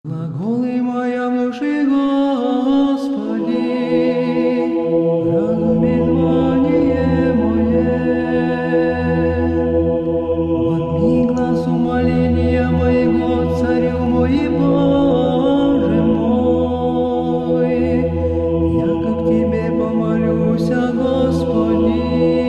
Глаголы моя в душе, Господи, разуми звание мое. Возьми глаз умоления моего, царю мой и Боже мой. Я как тебе помолюся, Господи.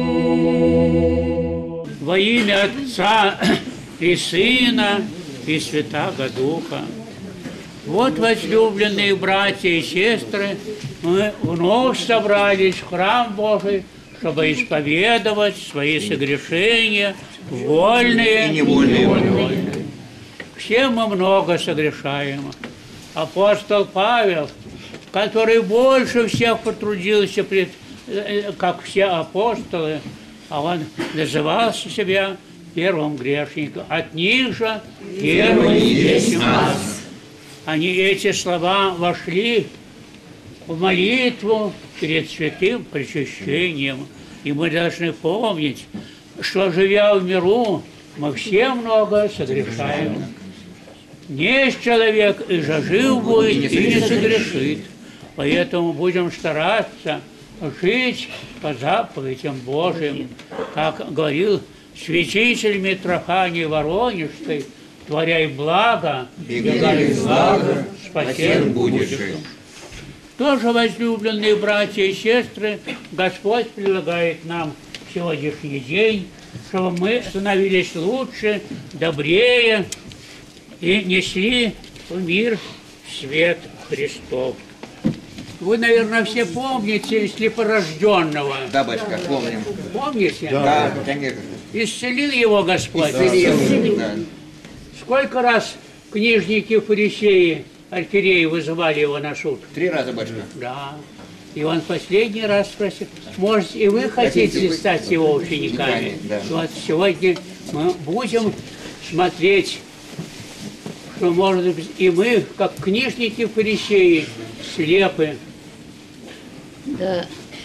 Во имя Отца и Сына и Святаго Духа. Вот, возлюбленные братья и сестры, мы вновь собрались в храм Божий, чтобы исповедовать свои согрешения, вольные и невольные. Все мы много согрешаем. Апостол Павел, который больше всех потрудился, как все апостолы, а он называл себя первым грешником. От них же первый есть нас. Они, эти слова, вошли в молитву перед святым причащением. И мы должны помнить, что, живя в миру, мы все много согрешаем. Есть человек, и же жив будет, и не согрешит. Поэтому будем стараться жить по заповедям Божьим. Как говорил святитель Митрофаний Воронежский: творяй благо, бегай благо, спасен будешь. Тоже, возлюбленные братья и сестры, Господь предлагает нам сегодняшний день, чтобы мы становились лучше, добрее и несли в мир свет Христов. Вы, наверное, все помните слепорожденного. Да, батюшка, помним. Помните? Да, конечно. Исцелил его Господь. Исцелил, да. Сколько раз книжники, фарисеи, архиереи вызывали его на суд? 3 раза, батюшка. Да. И он последний раз спросил: может, и вы хотите стать его учениками? Да. Вот сегодня мы будем смотреть, что, может быть, и мы, как книжники, фарисеи, слепы. Да.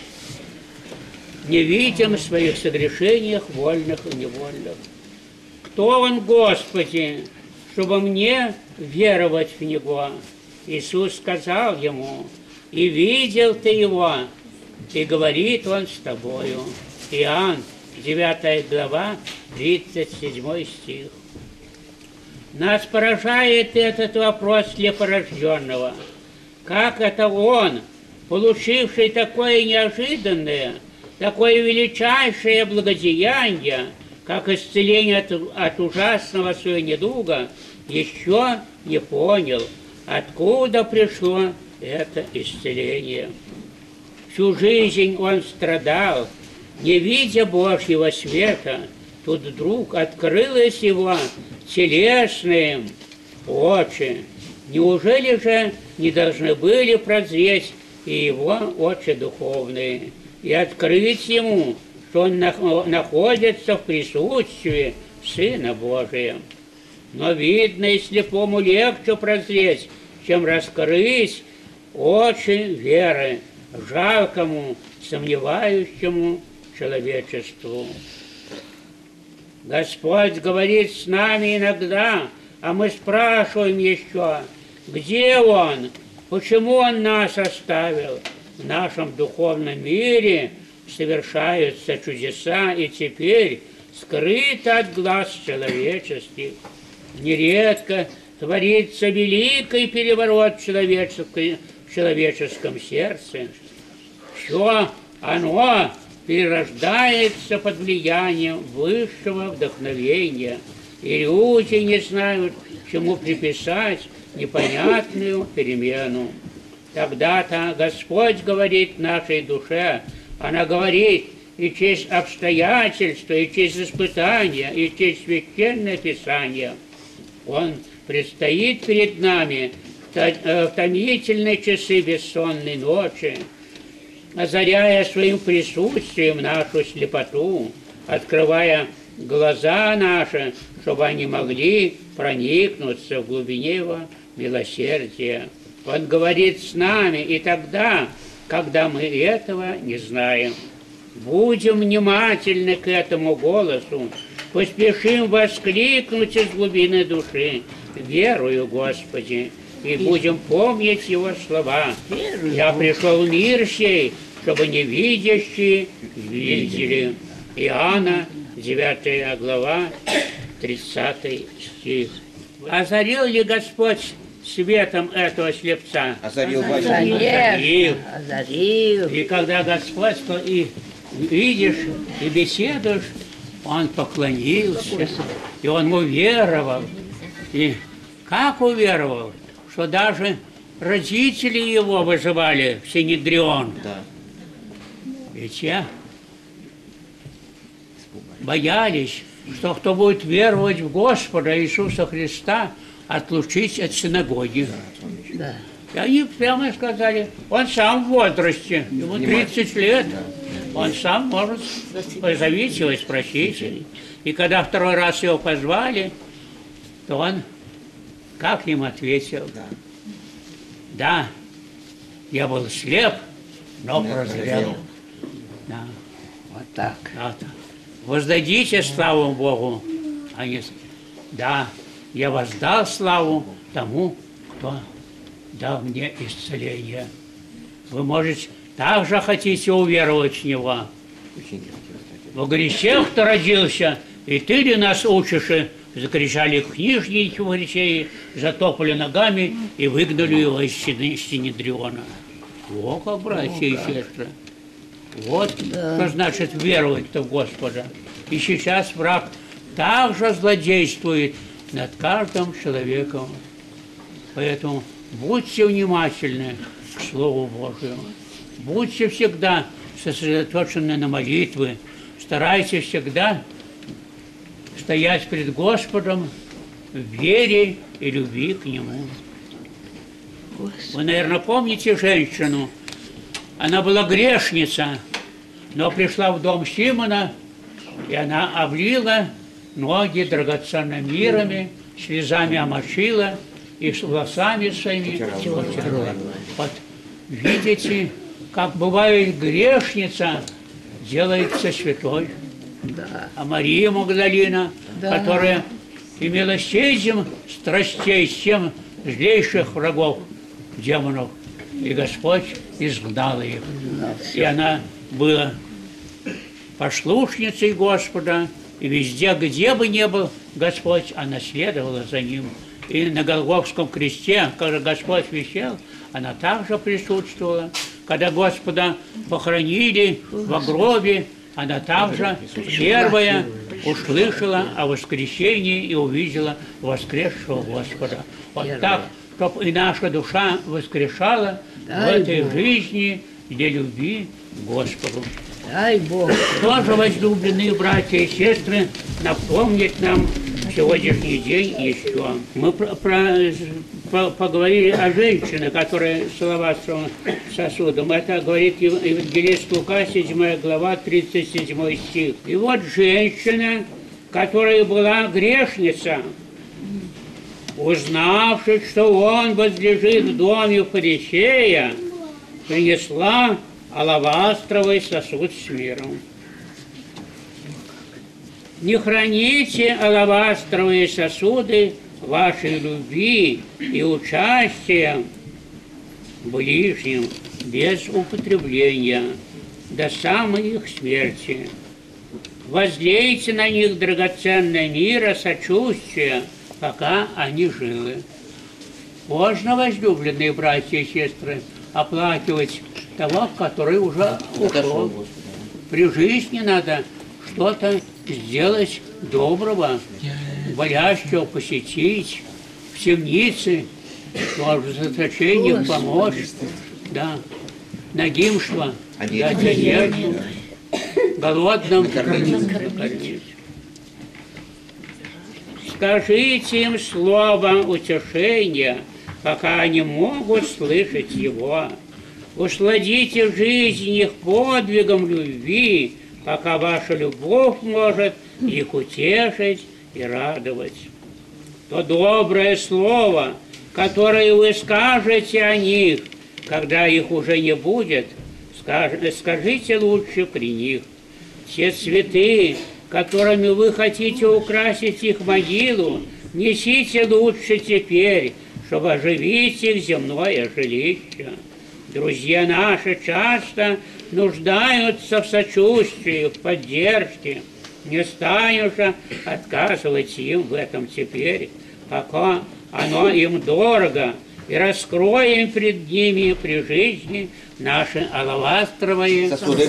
Не видим в своих согрешениях, вольных и невольных. Кто он, Господи, чтобы мне веровать в Него? Иисус сказал ему: и видел ты Его, и говорит Он с тобою. Иоанн, 9 глава, 37 стих. Нас поражает этот вопрос слепорожденного. Как это он, получивший такое неожиданное, такое величайшее благодеяние, как исцеление от ужасного своего недуга, еще не понял, откуда пришло это исцеление. Всю жизнь он страдал, не видя Божьего света. Тут вдруг открылось его телесные очи. Неужели же не должны были прозреть и его очи духовные, и открыть ему, что он находится в присутствии Сына Божия? Но видно, и слепому легче прозреть, чем раскрыть очи веры жалкому, сомневающему человечеству. Господь говорит с нами иногда, а мы спрашиваем еще: где Он? Почему Он нас оставил? В нашем духовном мире совершаются чудеса, и теперь скрыто от глаз человеческих. Нередко творится великий переворот в человеческом сердце. Все оно перерождается под влиянием высшего вдохновения, и люди не знают, чему приписать непонятную перемену. Тогда-то Господь говорит нашей душе, она говорит и через обстоятельства, и через испытания, и через Священное Писание. Он предстоит перед нами в томительные часы бессонной ночи, озаряя своим присутствием нашу слепоту, открывая глаза наши, чтобы они могли проникнуться в глубине Его милосердия. Он говорит с нами и тогда, когда мы этого не знаем. Будем внимательны к этому голосу, поспешим воскликнуть из глубины души: верую, Господи, и будем помнить Его слова. Я пришел в мир сей, чтобы невидящие видели. Иоанна, 9 глава, 30 стих. Озарил ли Господь светом этого слепца? Озарил, батюшка. Озарил. И когда Господь, то и видишь, и беседуешь, он поклонился, и он уверовал. И как уверовал, что даже родители его вызывали в Синедрион. Да. Ведь боялись, что кто будет веровать в Господа Иисуса Христа, отлучить от синагоги. Да. И они прямо сказали, он сам в возрасте, ему 30 лет, он сам может позовите его и спросите. И когда второй раз его позвали, то он как им ответил? Да, я был слеп, но прозрел. Да. Вот так. Да. Воздадите славу Богу. Они, да, я воздал славу тому, кто дал мне исцеление. Вы, может, также хотите уверовать в Него. Во грехе кто родился, и ты ли нас учишь? Закричали книжники фарисеи, затопали ногами и выгнали его из Синедриона. О, как, братья и сестры. Вот что значит веровать-то в Господа. И сейчас враг также злодействует над каждым человеком. Поэтому будьте внимательны к Слову Божьему. Будьте всегда сосредоточены на молитве. Старайтесь всегда стоять перед Господом в вере и любви к Нему. Вы, наверное, помните женщину. Она была грешница, но пришла в дом Симона, и она облила ноги драгоценными мирами, слезами омочила и с волосами своими утирала. Вот видите, как бывает грешница, делается святой. Да. А Мария Магдалина, которая имела 7 страстей, 7 злейших врагов, демонов, и Господь изгнал их. И она была послушницей Господа, и везде, где бы ни был Господь, она следовала за Ним. И на Голгофском кресте, когда Господь висел, она также присутствовала. Когда Господа похоронили в гробе, она также первая услышала о воскресении и увидела воскресшего Господа. Вот так, чтобы и наша душа воскрешала в этой жизни для любви к Господу. Дай Бог. Тоже, возлюбленные братья и сестры, напомнить нам сегодняшний день еще. Мы поговорили о женщине, которая с алавастровым сосудом. Это говорит Евангелист Лука, 7 глава, 37 стих. И вот женщина, которая была грешница, узнавши, что он возлежит в доме фарисея, принесла алавастровый сосуд с миром. Не храните алавастровые сосуды вашей любви и участия в ближнем без употребления до самой их смерти. Возлейте на них драгоценное мира, сочувствие, пока они живы. Можно, возлюбленные братья и сестры, оплакивать того, который уже ушел. При жизни надо что-то сделать доброго, болящего посетить, в темнице, в заточениях помочь, да, нагимшего дать одежду, голодным накормить. Скажите им слово утешения, пока они могут слышать его. Усладите жизнь их подвигом любви, пока ваша любовь может их утешить и радовать. То доброе слово, которое вы скажете о них, когда их уже не будет, скажите лучше при них. Все цветы, которыми вы хотите украсить их могилу, несите лучше теперь, чтобы оживить их земное жилище. Друзья наши часто нуждаются в сочувствии, в поддержке. Не станешь же отказывать им в этом теперь, пока оно им дорого, и раскроем пред ними при жизни наши алавастровые сосуды.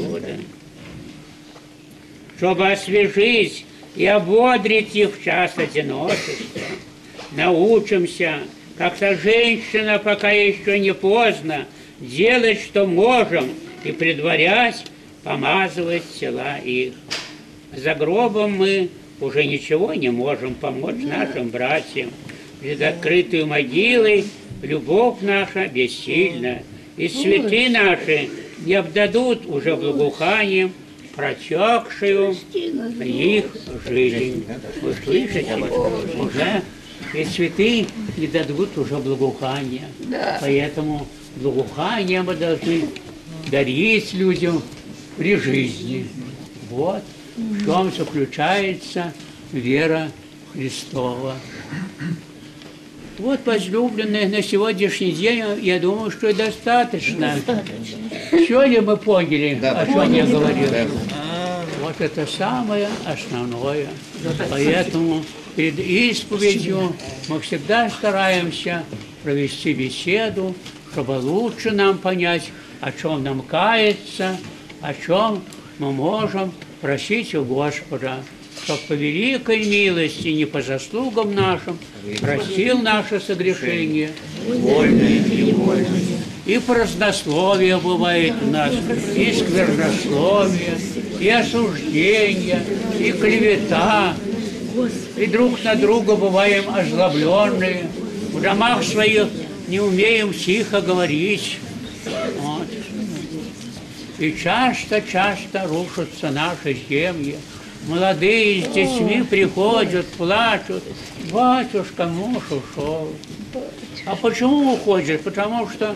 Чтобы освежить и ободрить их в час одиночества. Научимся, как-то женщина, пока еще не поздно, делать, что можем, и предварять, помазывать тела их. За гробом мы уже ничего не можем помочь нашим братьям. Перед открытой могилой любовь наша бессильна, и цветы наши не обдадут уже благоуханием протекшую их жизнь. Вы слышите? Уже и цветы не дадут уже благоухания. Поэтому благоухание мы должны дарить людям при жизни. Вот в чем заключается вера Христова. Вот, возлюбленные, на сегодняшний день, я думаю, что и достаточно. Все ли мы поняли, о чем я говорил? Вот это самое основное. Поэтому перед исповедью мы всегда стараемся провести беседу, чтобы лучше нам понять, о чем нам каяться, о чем мы можем просить у Господа, чтобы по великой милости, не по заслугам нашим, простил наше согрешение, вольное и невольное. И празднословие бывает у нас, и сквернословие, и осуждение, и клевета, и друг на друга бываем озлобленные, в домах своих не умеем тихо говорить. Вот. И часто рушатся наши семьи. Молодые с детьми приходят, плачут. Батюшка, муж ушел. А почему уходит? Потому что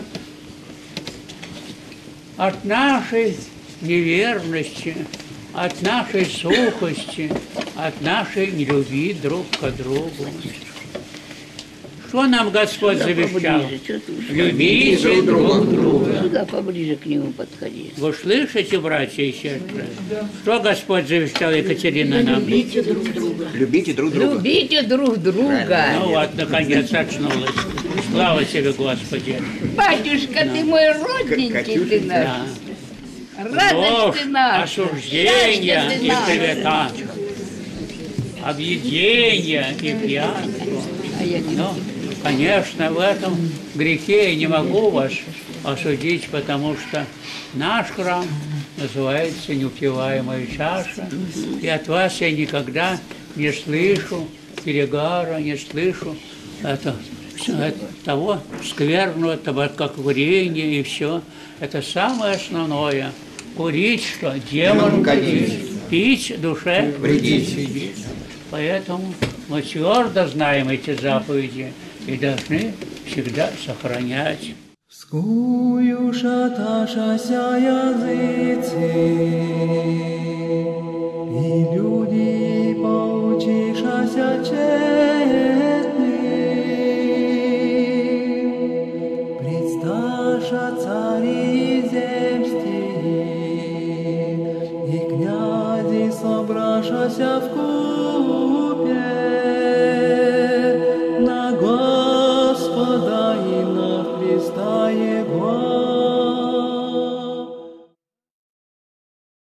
от нашей неверности, от нашей сухости, от нашей нелюбви друг к другу. Что нам Господь завещал? Любите друг друга. Сюда поближе к нему подходи. Вы слышите, братья и сестры? Что Господь завещал, Екатерина, нам? Любите друг друга. Любите друг друга. Любите друг друга. Ну вот, наконец, очнулась. Слава тебе, Господи. Батюшка, ты мой родненький, ты наш. Да. Радость Ложь, ты наш. осуждение Счастье ты и наш. клевета, объедение и пьянство. А я не Ну, конечно, в этом грехе я не могу вас осудить, потому что наш храм называется «Неупиваемая чаша», и от вас я никогда не слышу перегара, не слышу того скверного табакокурения и все. Это самое основное. Курить что? Демон курить. Пить душе вредить. Поэтому мы твердо знаем эти заповеди и должны всегда сохранять. Скую шаташася языцы, и люди поучишася честны. Предсташа цари земские, и князи собрашася в купе на Господа и на Христа Его.